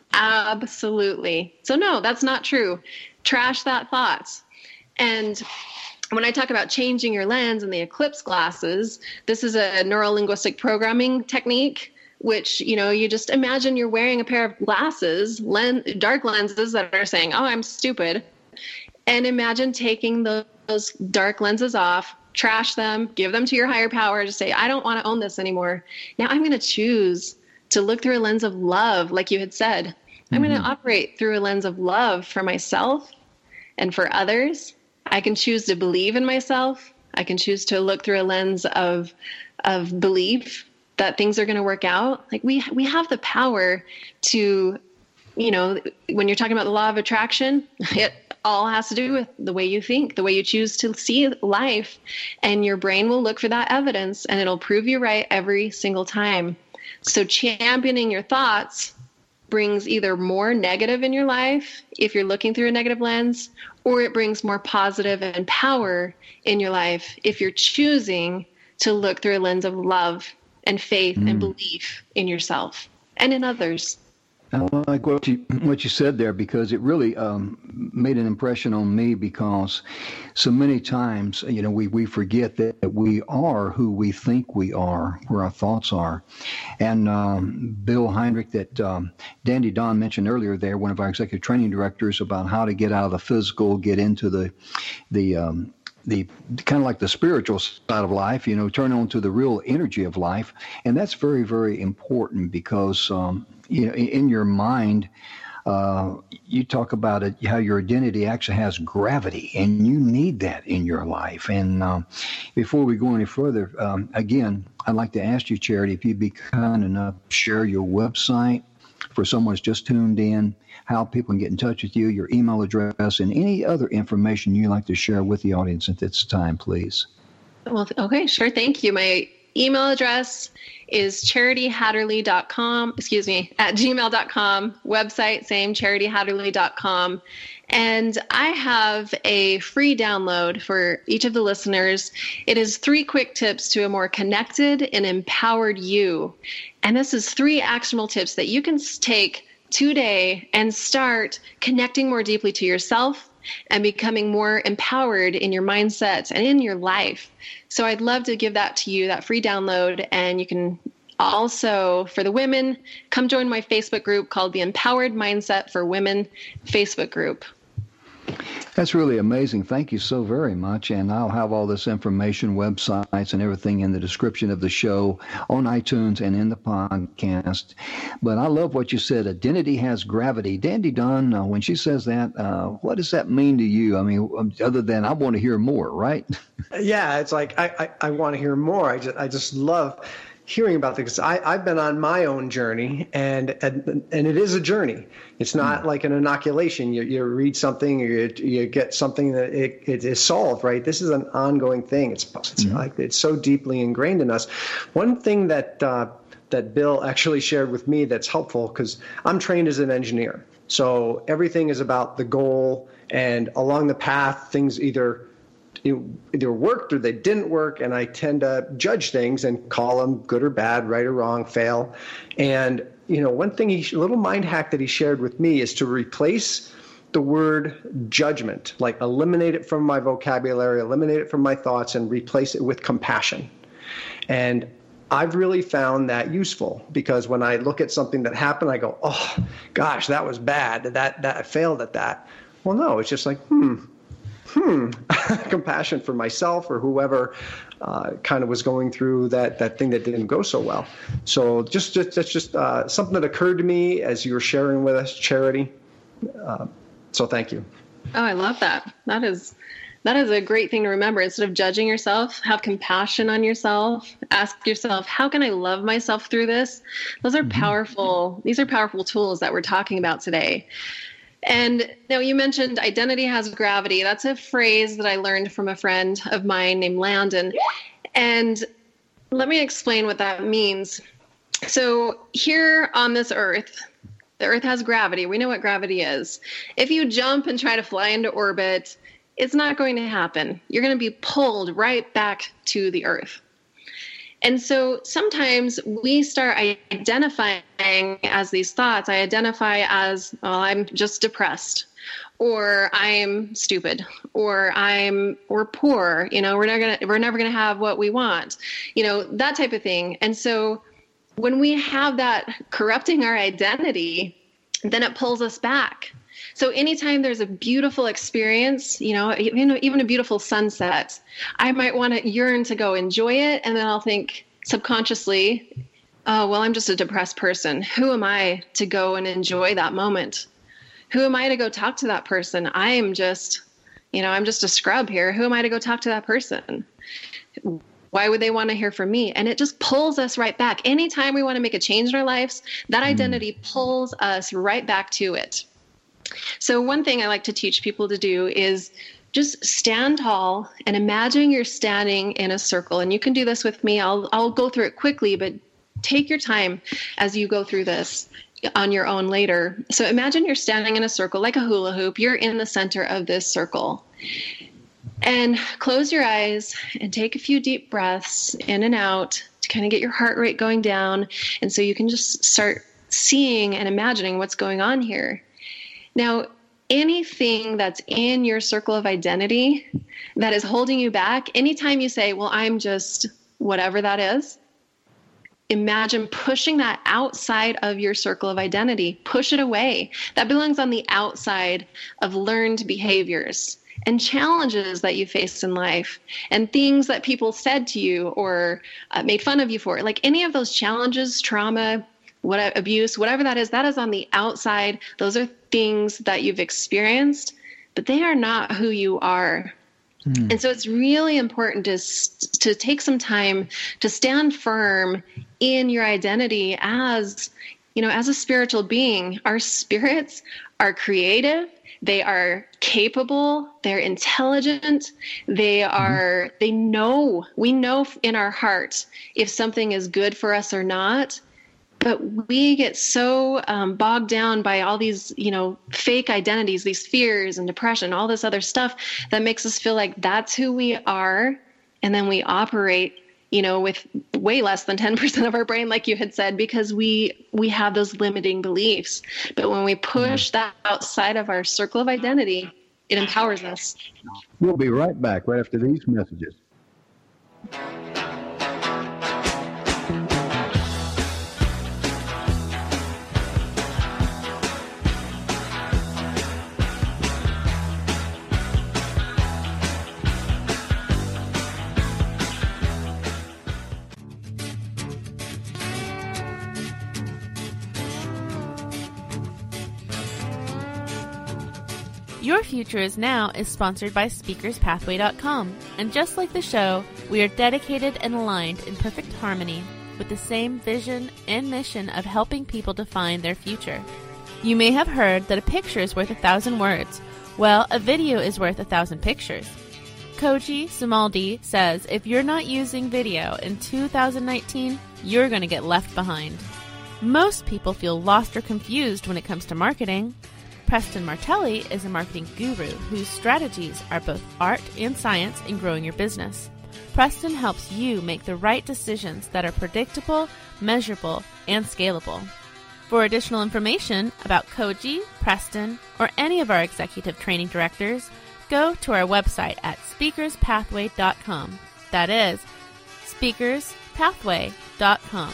Speaker 4: Absolutely. So no, that's not true. Trash that thought. And when I talk about changing your lens and the eclipse glasses, this is a neuro-linguistic programming technique, which, you just imagine you're wearing a pair of glasses, dark lenses that are saying, oh, I'm stupid. And imagine taking those dark lenses off, trash them, give them to your higher power, just say, I don't want to own this anymore. Now I'm going to choose to look through a lens of love, like you had said. I'm going to operate through a lens of love for myself and for others. I can choose to believe in myself. I can choose to look through a lens of belief that things are going to work out. Like we have the power to, when you're talking about the law of attraction, it all has to do with the way you think, the way you choose to see life, and your brain will look for that evidence and it'll prove you right every single time. So championing your thoughts brings either more negative in your life if you're looking through a negative lens, or it brings more positive and power in your life if you're choosing to look through a lens of love and faith and belief in yourself and in others.
Speaker 2: I like what you said there, because it really made an impression on me, because so many times, we forget that we are who we think we are, where our thoughts are. And Bill Heinrich, that Dandy Don mentioned earlier there, one of our executive training directors, about how to get out of the physical, get into the kind of like the spiritual side of life, turn on to the real energy of life. And that's very, very important, because in your mind, you talk about it, how your identity actually has gravity, and you need that in your life. And before we go any further, again, I'd like to ask you, Charity, if you'd be kind enough to share your website for someone who's just tuned in, how people can get in touch with you, your email address, and any other information you'd like to share with the audience at this time, please.
Speaker 4: Well, okay, sure. Thank you. My email address is charityhatterly.com, at gmail.com, website, same, charityhatterly.com. And I have a free download for each of the listeners. It is 3 quick tips to a more connected and empowered you. And this is 3 actionable tips that you can take today and start connecting more deeply to yourself and becoming more empowered in your mindset and in your life. So I'd love to give that to you, that free download. And you can also, for the women, come join my Facebook group called the Empowered Mindset for Women Facebook group.
Speaker 2: That's really amazing. Thank you so very much. And I'll have all this information, websites, and everything in the description of the show on iTunes and in the podcast. But I love what you said. Identity has gravity. Dandy Don, when she says that, what does that mean to you? I mean, other than I want to hear more, right?
Speaker 3: Yeah, it's like I want to hear more. I just love hearing about this. I've been on my own journey, and it is a journey. It's not like an inoculation. You read something, you get something that it is solved, right? This is an ongoing thing. It's like it's so deeply ingrained in us. One thing that Bill actually shared with me that's helpful, because I'm trained as an engineer, so everything is about the goal, and along the path, things either worked or they didn't work, and I tend to judge things and call them good or bad, right or wrong, fail. And one thing, a little mind hack that he shared with me is to replace the word judgment, like eliminate it from my vocabulary, eliminate it from my thoughts, and replace it with compassion. And I've really found that useful, because when I look at something that happened, I go, oh gosh, that was bad, that I failed at that. Well, no, it's just like, compassion for myself or whoever kind of was going through that thing that didn't go so well. So that's just something that occurred to me as you were sharing with us, Charity. So thank you.
Speaker 4: Oh, I love that. That is a great thing to remember. Instead of judging yourself, have compassion on yourself. Ask yourself, how can I love myself through this? Those are powerful. These are powerful tools that we're talking about today. And now you mentioned identity has gravity. That's a phrase that I learned from a friend of mine named Landon. And let me explain what that means. So here on this earth, the earth has gravity. We know what gravity is. If you jump and try to fly into orbit, it's not going to happen. You're going to be pulled right back to the earth. And so sometimes we start identifying as these thoughts. I identify as, well, I'm just depressed, or I'm stupid, or we're poor. We're never gonna have what we want. That type of thing. And so when we have that corrupting our identity, then it pulls us back. So anytime there's a beautiful experience, even a beautiful sunset, I might want to yearn to go enjoy it. And then I'll think subconsciously, oh, well, I'm just a depressed person. Who am I to go and enjoy that moment? Who am I to go talk to that person? I'm just a scrub here. Who am I to go talk to that person? Why would they want to hear from me? And it just pulls us right back. Anytime we want to make a change in our lives, that identity pulls us right back to it. So one thing I like to teach people to do is just stand tall and imagine you're standing in a circle. And you can do this with me. I'll go through it quickly, but take your time as you go through this on your own later. So imagine you're standing in a circle like a hula hoop. You're in the center of this circle. And close your eyes and take a few deep breaths in and out to kind of get your heart rate going down. And so you can just start seeing and imagining what's going on here. Now, anything that's in your circle of identity that is holding you back, anytime you say, well, I'm just whatever that is, imagine pushing that outside of your circle of identity. Push it away. That belongs on the outside of learned behaviors and challenges that you face in life and things that people said to you or made fun of you for. Like any of those challenges, trauma, abuse, whatever that is on the outside. Those are things that you've experienced, but they are not who you are. And so it's really important to take some time to stand firm in your identity as a spiritual being. Our spirits are creative. They are capable. They're intelligent. We know in our heart if something is good for us or not. But we get so bogged down by all these, fake identities, these fears and depression, all this other stuff that makes us feel like that's who we are. And then we operate, with way less than 10% of our brain, like you had said, because we have those limiting beliefs. But when we push that outside of our circle of identity, it empowers us.
Speaker 2: We'll be right back right after these messages.
Speaker 1: Your Future Is Now is sponsored by SpeakersPathway.com, and just like the show, we are dedicated and aligned in perfect harmony with the same vision and mission of helping people define their future. You may have heard that a picture is worth 1,000 words. Well, a video is worth 1,000 pictures. Koji Sumaldi says if you're not using video in 2019, you're going to get left behind. Most people feel lost or confused when it comes to marketing. Preston Martelli is a marketing guru whose strategies are both art and science in growing your business. Preston helps you make the right decisions that are predictable, measurable, and scalable. For additional information about Koji, Preston, or any of our executive training directors, go to our website at speakerspathway.com. That is speakerspathway.com.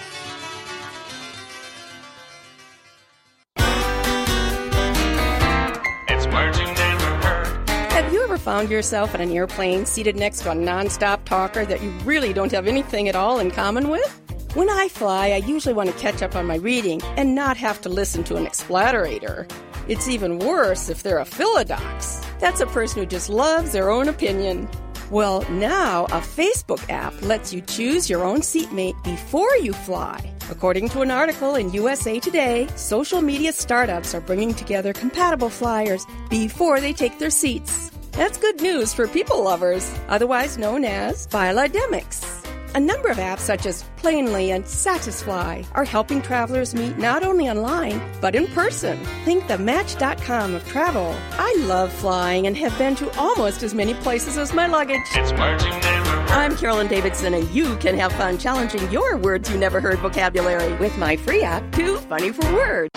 Speaker 7: Have you ever found yourself on an airplane seated next to a nonstop talker that you really don't have anything at all in common with? When I fly, I usually want to catch up on my reading and not have to listen to an explatterator. It's even worse if they're a philodox. That's a person who just loves their own opinion. Well, now a Facebook app lets you choose your own seatmate before you fly. According to an article in USA Today, social media startups are bringing together compatible flyers before they take their seats. That's good news for people lovers, otherwise known as philodemics. A number of apps such as Planely and Satisfly are helping travelers meet not only online, but in person. Think the Match.com of travel. I love flying and have been to almost as many places as my luggage.
Speaker 6: It's words you never heard.
Speaker 7: I'm Carolyn Davidson, and you can have fun challenging your words you never heard vocabulary with my free app, Too Funny for Words.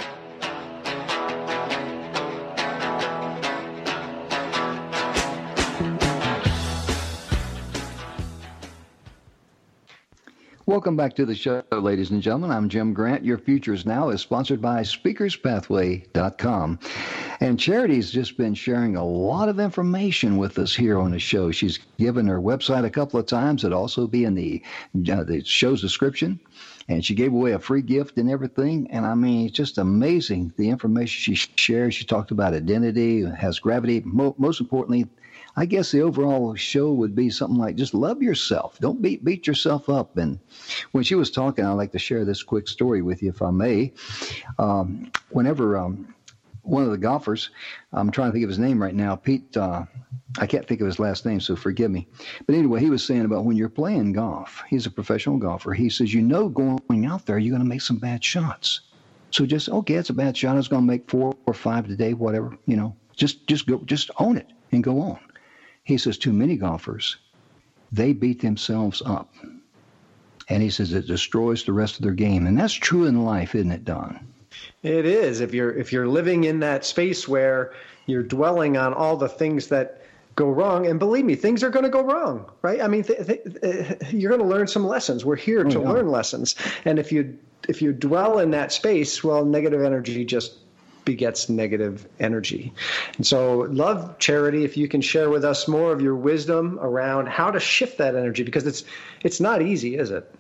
Speaker 2: Welcome back to the show, ladies and gentlemen. I'm Jim Grant. Your Future is Now is sponsored by SpeakersPathway.com. And Charity's just been sharing a lot of information with us here on the show. She's given her website a couple of times. It'll also be in the show's description. And she gave away a free gift and everything. And I mean, it's just amazing the information she shares. She talked about identity, has gravity. Most importantly, I guess the overall show would be something like just love yourself. Don't beat yourself up. And when she was talking, I'd like to share this quick story with you, if I may. Whenever one of the golfers, I'm trying to think of his name right now, Pete, I can't think of his last name, so forgive me. But anyway, he was saying about when you're playing golf, he's a professional golfer. He says, going out there, you're going to make some bad shots. So just, okay, it's a bad shot. I was going to make 4 or 5 today, whatever, just own it and go on. He says too many golfers, they beat themselves up. And he says it destroys the rest of their game. And that's true in life, isn't it, Don?
Speaker 3: It is. If you're living in that space where you're dwelling on all the things that go wrong, and believe me, things are going to go wrong, right? I mean, you're going to learn some lessons. We're here to learn lessons. And if you dwell in that space, well, negative energy just begets negative energy. And so love, Charity, if you can share with us more of your wisdom around how to shift that energy, because it's not easy, is it?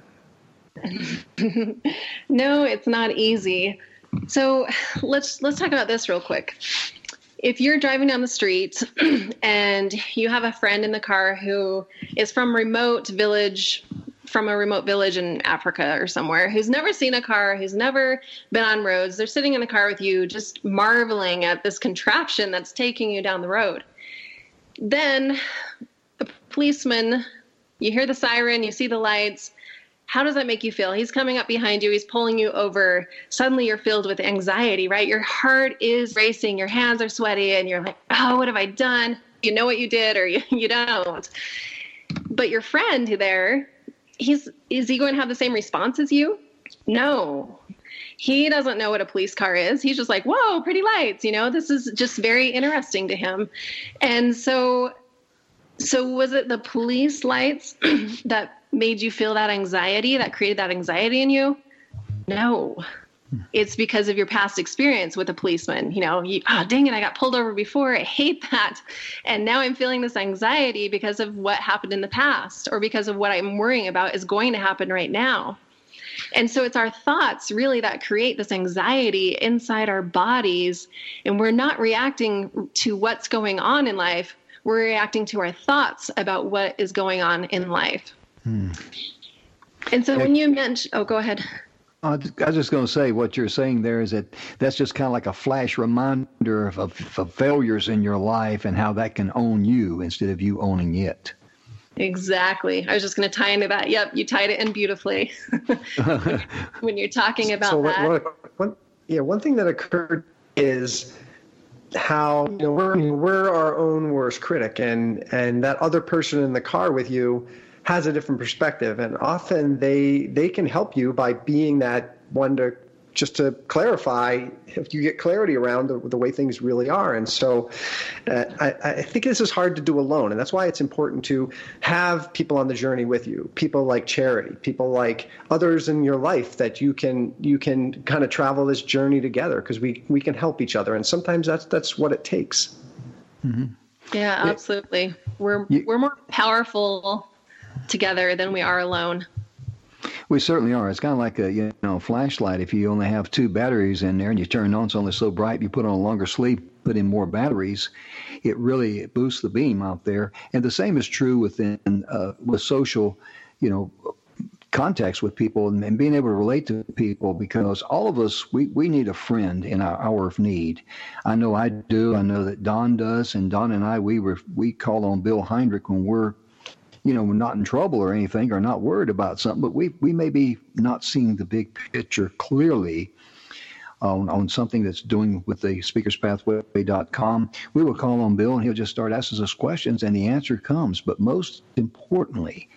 Speaker 4: No, it's not easy. So let's talk about this real quick. If you're driving down the street and you have a friend in the car who is from a remote village in Africa or somewhere, who's never seen a car, who's never been on roads, they're sitting in the car with you just marveling at this contraption that's taking you down the road. Then a policeman, you hear the siren, you see the lights. How does that make you feel? He's coming up behind you. He's pulling you over. Suddenly you're filled with anxiety, right? Your heart is racing. Your hands are sweaty. And you're like, oh, what have I done? You know what you did or you don't. But your friend there, is he going to have the same response as you? No. He doesn't know what a police car is. He's just like, whoa, pretty lights. This is just very interesting to him. And so was it the police lights that made you feel that anxiety, that created that anxiety in you? No. It's because of your past experience with a policeman. Dang it, I got pulled over before. I hate that. And now I'm feeling this anxiety because of what happened in the past or because of what I'm worrying about is going to happen right now. And so it's our thoughts really that create this anxiety inside our bodies. And we're not reacting to what's going on in life. We're reacting to our thoughts about what is going on in life. And so when you mentioned, go ahead.
Speaker 2: I was just going to say what you're saying there is that's just kind of like a flash reminder of failures in your life and how that can own you instead of you owning it.
Speaker 4: Exactly. I was just going to tie into that. Yep, you tied it in beautifully when you're talking about that.
Speaker 3: One thing that occurred is how we're our own worst critic, and that other person in the car with you has a different perspective, and often they can help you by being that one to clarify, if you get clarity around the way things really are. And so I think this is hard to do alone, and that's why it's important to have people on the journey with you, people like Charity, people like others in your life that you can kind of travel this journey together, because we can help each other, and sometimes that's what it takes.
Speaker 2: Mm-hmm.
Speaker 4: Yeah, absolutely. We're more powerful together than we are alone.
Speaker 2: We certainly are. It's kind of like a flashlight. If you only have 2 batteries in there and you turn it on, it's only so bright. You put on a longer sleeve put in more batteries, it really boosts the beam out there. And the same is true with social, contacts with people and being able to relate to people, because all of us, we need a friend in our hour of need. I know I do. I know that Don does. And Don and I, we call on Bill Heinrich when we're not in trouble or anything, or not worried about something, but we may be not seeing the big picture clearly on something that's doing with the speakerspathway.com. We will call on Bill and he'll just start asking us questions and the answer comes. But most importantly,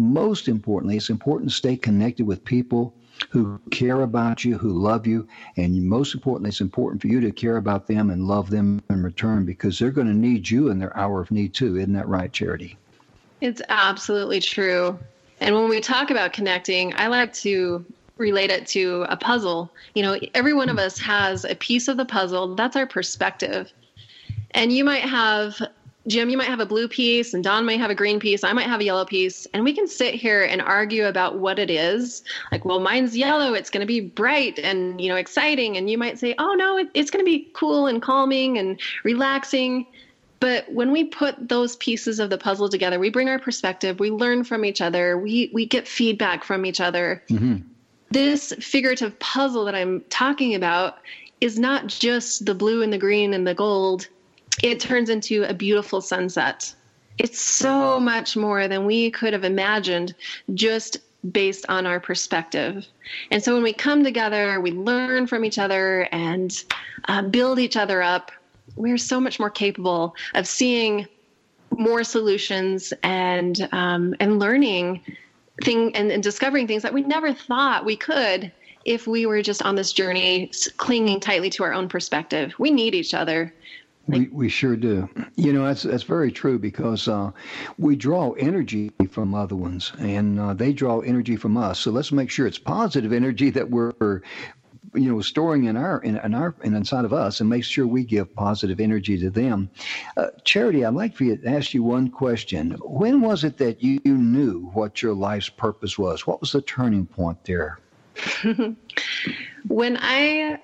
Speaker 2: it's important to stay connected with people who care about you, who love you, and most importantly, it's important for you to care about them and love them in return, because they're going to need you in their hour of need too. Isn't that right, Charity?
Speaker 4: It's absolutely true. And when we talk about connecting, I like to relate it to a puzzle. Every one of us has a piece of the puzzle. That's our perspective. And you might have, Jim, you might have a blue piece, and Don might have a green piece. I might have a yellow piece. And we can sit here and argue about what it is. Like, well, mine's yellow. It's going to be bright and, exciting. And you might say, oh, no, it's going to be cool and calming and relaxing. But when we put those pieces of the puzzle together, we bring our perspective, we learn from each other, we get feedback from each other. Mm-hmm. This figurative puzzle that I'm talking about is not just the blue and the green and the gold. It turns into a beautiful sunset. It's so much more than we could have imagined just based on our perspective. And so when we come together, we learn from each other and build each other up. We're so much more capable of seeing more solutions and learning and discovering things that we never thought we could if we were just on this journey, clinging tightly to our own perspective. We need each other.
Speaker 2: We sure do. That's very true, because we draw energy from other ones, and they draw energy from us. So let's make sure it's positive energy that we're storing inside of us, and make sure we give positive energy to them. Charity, I'd like for you to ask you one question. When was it that you knew what your life's purpose was? What was the turning point there?
Speaker 4: When I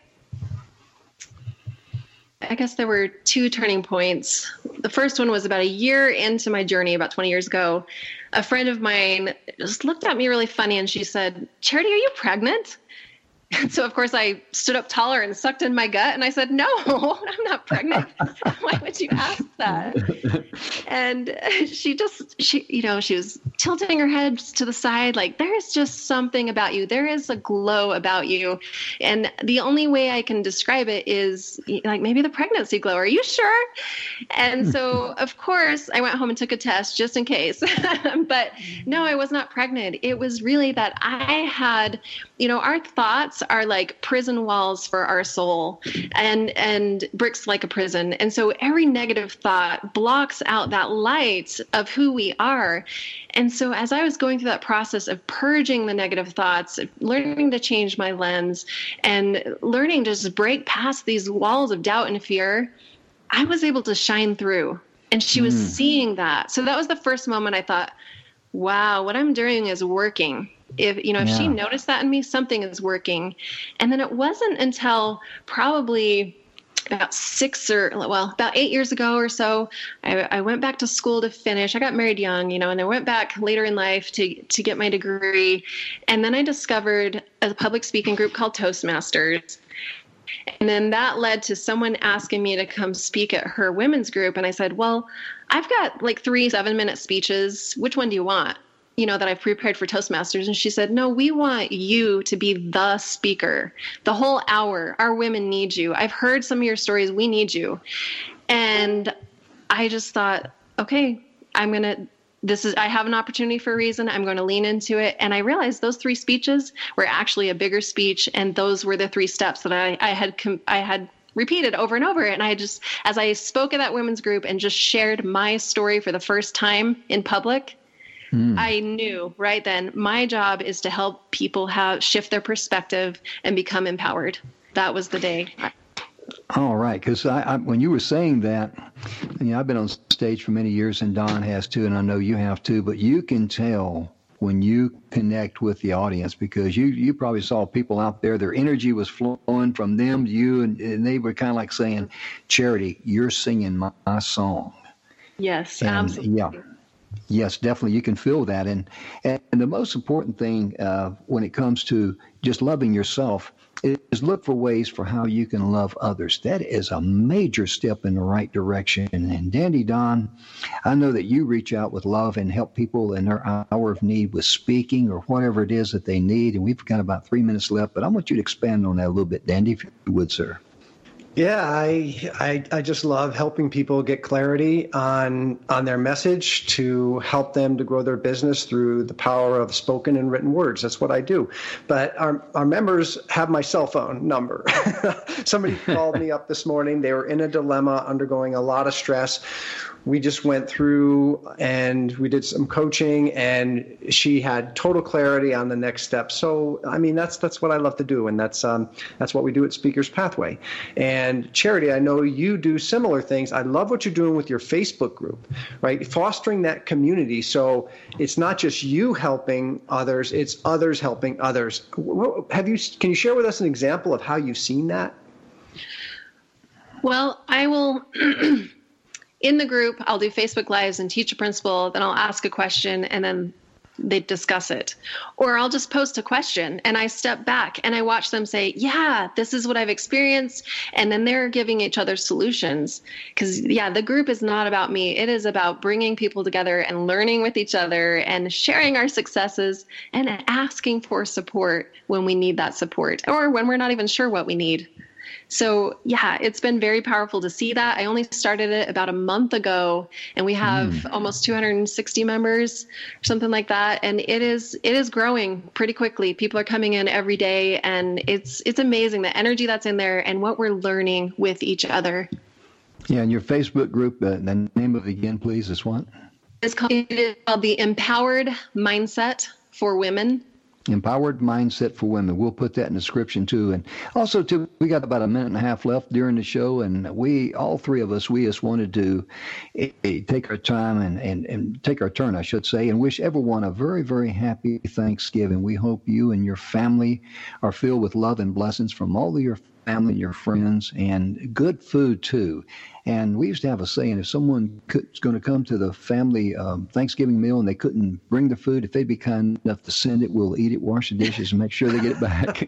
Speaker 4: guess there were two turning points. The first one was about a year into my journey, about 20 years ago. A friend of mine just looked at me really funny and she said, Charity, are you pregnant? And so, of course, I stood up taller and sucked in my gut. And I said, no, I'm not pregnant. Why would you ask that? And she was tilting her head to the side, like, there is just something about you. There is a glow about you. And the only way I can describe it is like maybe the pregnancy glow. Are you sure? And so, of course, I went home and took a test just in case. But no, I was not pregnant. It was really that I had, our thoughts are like prison walls for our soul, and bricks like a prison. And so every negative thought blocks out that light of who we are. And so as I was going through that process of purging the negative thoughts, learning to change my lens and learning to just break past these walls of doubt and fear, I was able to shine through. And she was seeing that. So that was the first moment I thought, wow, what I'm doing is working. If she noticed that in me, something is working. And then it wasn't until probably about 8 years ago or so, I went back to school to finish. I got married young, and I went back later in life to get my degree. And then I discovered a public speaking group called Toastmasters. And then that led to someone asking me to come speak at her women's group. And I said, well, I've got like 3 7-minute speeches. Which one do you want? That I've prepared for Toastmasters. And she said, no, we want you to be the speaker the whole hour. Our women need you. I've heard some of your stories. We need you. And I just thought, okay, I have an opportunity for a reason. I'm going to lean into it. And I realized those 3 speeches were actually a bigger speech. And those were the 3 steps that I had repeated over and over. And as I spoke at that women's group and just shared my story for the first time in public, I knew right then my job is to help people shift their perspective and become empowered. That was the day.
Speaker 2: All right, because when you were saying that, I've been on stage for many years, and Don has too, and I know you have too, but you can tell when you connect with the audience, because you probably saw people out there, their energy was flowing from them to you, and they were kind of like saying, Charity, you're singing my song.
Speaker 4: Yes,
Speaker 2: and,
Speaker 4: absolutely.
Speaker 2: Yeah. Yes, definitely. You can feel that. And the most important thing when it comes to just loving yourself is look for ways for how you can love others. That is a major step in the right direction. And Dandy Don, I know that you reach out with love and help people in their hour of need with speaking or whatever it is that they need. And we've got about 3 minutes left, but I want you to expand on that a little bit, Dandy, if you would, sir.
Speaker 3: Yeah, I just love helping people get clarity on their message, to help them to grow their business through the power of spoken and written words. That's what I do. But our members have my cell phone number. Somebody called me up this morning. They were in a dilemma, undergoing a lot of stress. We just went through and we did some coaching, and she had total clarity on the next step. So, I mean, that's what I love to do, and that's what we do at Speakers Pathway. And Charity, I know you do similar things. I love what you're doing with your Facebook group, right? Fostering that community. So it's not just you helping others; it's others helping others. Can you share with us an example of how you've seen that?
Speaker 4: Well, I will. In the group, I'll do Facebook Lives and teach a principle, then I'll ask a question, and then they discuss it. Or I'll just post a question, and I step back, and I watch them say, yeah, this is what I've experienced, and then they're giving each other solutions. Because, yeah, the group is not about me. It is about bringing people together and learning with each other and sharing our successes and asking for support when we need that support, or when we're not even sure what we need. So, yeah, it's been very powerful to see that. I only started it about a month ago, and we have almost 260 members, or something like that. And it is growing pretty quickly. People are coming in every day, and it's amazing the energy that's in there and what we're learning with each other.
Speaker 2: Yeah, and your Facebook group, the name of it again, please, is what?
Speaker 4: It is called the Empowered Mindset for Women.
Speaker 2: Empowered Mindset for Women. We'll put that in the description too. And also too, we got about a minute and a half left during the show, and all three of us, we just wanted to take our time and take our turn, I should say, and wish everyone a very, very happy Thanksgiving. We hope you and your family are filled with love and blessings from all of your family and your friends, and good food too. And we used to have a saying, if someone is going to come to the family Thanksgiving meal and they couldn't bring the food, if they'd be kind enough to send it, we'll eat it, wash the dishes, and make sure they get it back.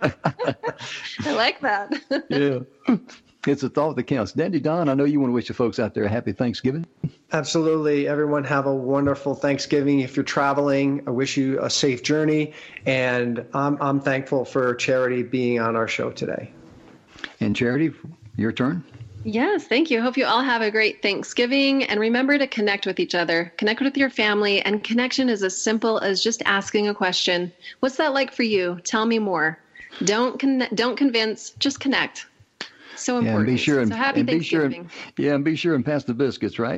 Speaker 4: I like that.
Speaker 2: Yeah. It's a thought that counts. Dandy Don, I know you want to wish the folks out there a happy Thanksgiving.
Speaker 3: Absolutely. Everyone have a wonderful Thanksgiving. If you're traveling, I wish you a safe journey. And I'm thankful for Charity being on our show today.
Speaker 2: And Charity, your turn.
Speaker 4: Yes, thank you. Hope you all have a great Thanksgiving, and remember to connect with each other. Connect with your family, and connection is as simple as just asking a question. What's that like for you? Tell me more. Don't convince, just connect. So important.
Speaker 2: Yeah, and be sure
Speaker 4: so happy Thanksgiving.
Speaker 2: And be sure and pass the biscuits, right?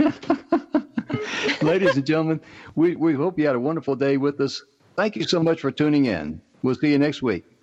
Speaker 2: Ladies and gentlemen, we hope you had a wonderful day with us. Thank you so much for tuning in. We'll see you next week.